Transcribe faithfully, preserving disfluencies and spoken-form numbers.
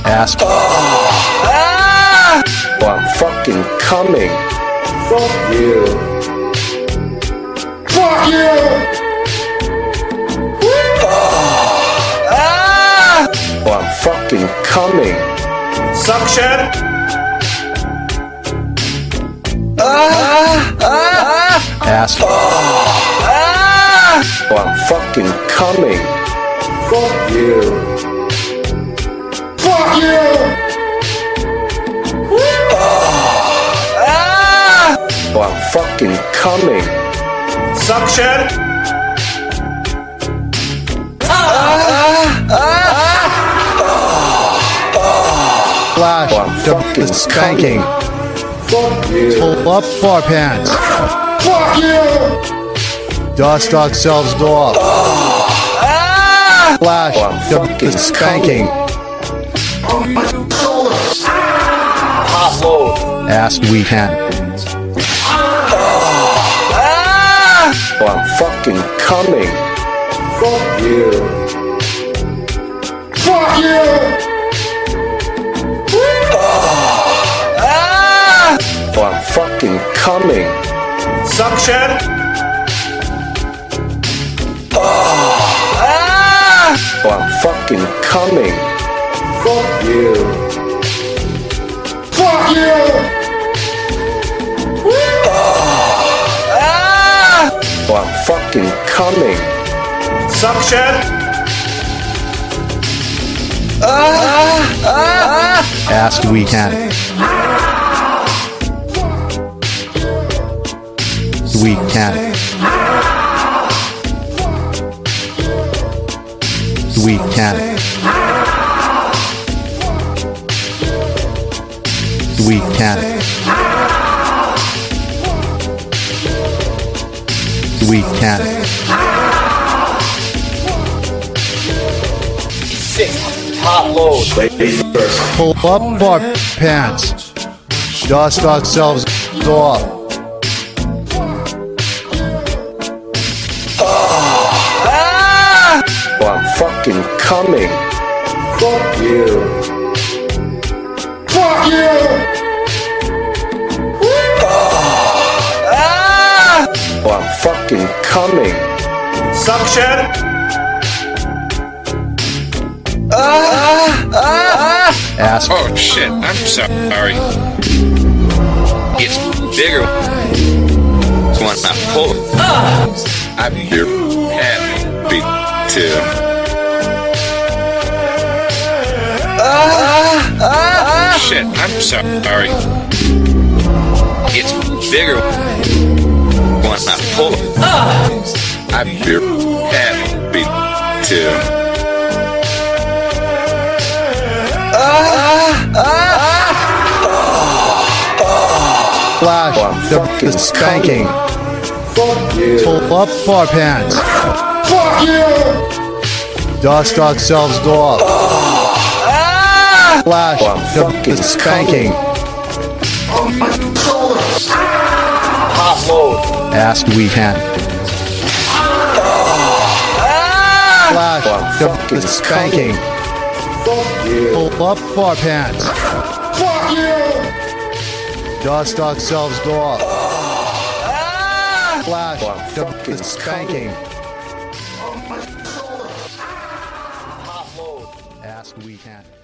Ask. Ah! Oh, I'm fucking coming. Fuck you. Fuck you. Ah! Oh, I'm fucking coming. Suction. Ah! Ah! Ask. Ah! Oh, I'm fucking coming. Fuck you. Fuck you. Ah! Oh, I'm fucking coming. Suction. Ah! Ah! Flash. Oh, I'm fucking The spanking. Fuck you. Pull up bar pants. Fuck you. Dust ourselves off. Ah! Flash. Oh, I'm The fucking spanking. Hot load. Ask we can. Ah! Oh, I'm fucking coming. Fuck you. Fuck you. Ah! Oh, I'm fucking coming. Suction. Ah! Oh, I'm fucking coming. Fuck you. Fuck you. Ah! Oh, I'm fucking coming. Suction. Ah! Ah! Ask we can. We can. We can. We can. We can. Six. Hot load. Pull up our pants. Dust ourselves off. Ah! Oh, I'm fucking coming. Fuck you. Fuck you. Ah! Oh, I'm fucking coming. Suction. Ah! Ah! Ask. Oh shit, I'm sorry. It's bigger when I pull. I'm your happy too. Ah! Ah! Shit, I'm sorry. It's bigger when I pull. I'm your happy too. Flash. Oh, I'm The, fucking the spanking. Fuck you. Pull up our pants. Fuck you. Dust ourselves off. Ah! Flash. Oh, I'm The, fucking the spanking. Hot load. Ask we can. Ah! Flash. Oh, I'm The, fucking the spanking. Fuck you. Pull up our pants. Fuck you. Dust ourselves off. Ah! Flash. Oh, I'm The, fucking the spanking. Hot load. Ask we can.